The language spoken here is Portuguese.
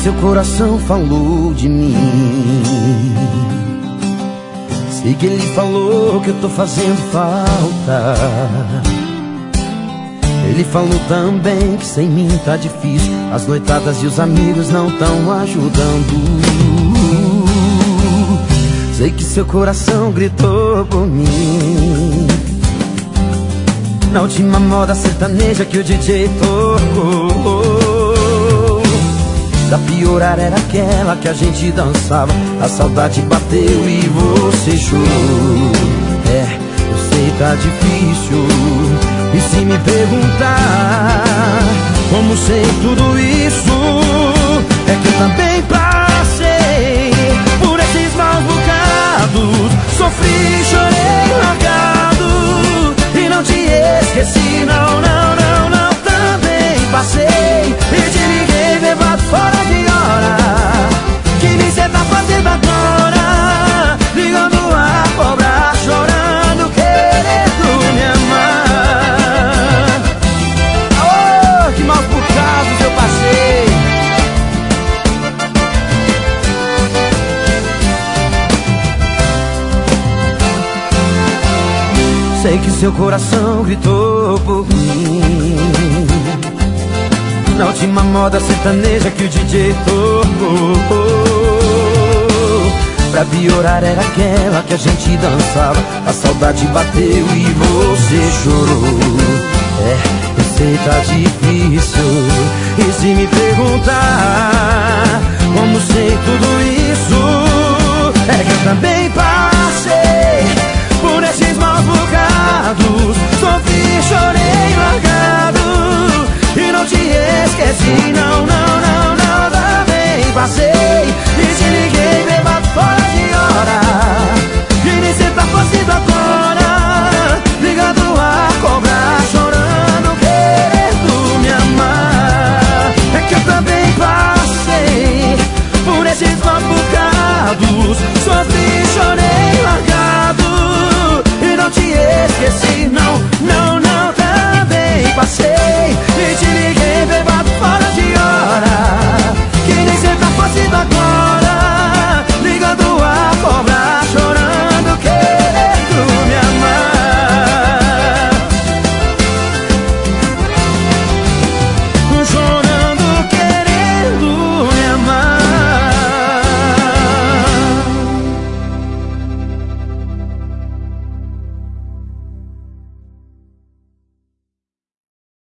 seu coração falou de mim. Sei que ele falou que eu tô fazendo falta. Ele falou também que sem mim tá difícil. As noitadas e os amigos não tão ajudando. Sei que seu coração gritou por mim na última moda sertaneja que o DJ tocou. Pra piorar era aquela que a gente dançava. A saudade bateu e você chorou. É, eu sei tá difícil. E se me perguntar como sei tudo isso, é que eu também passei por esses maus bocados. Sofri, chorei, largado e não te esqueci, não, não, não, não. Também passei e te liguei, levado fora de hora. Que nem cê tá fazendo agora, ligando a cobrar, chorando, querendo me amar. Oh, que maus bocados eu passei. Sei que seu coração gritou por mim na última moda sertaneja que o DJ tocou. Pra piorar era aquela que a gente dançava. A saudade bateu e você chorou. É, eu sei tá difícil. E se me perguntar como sei tudo isso, é que eu também passei por esses maus bocados.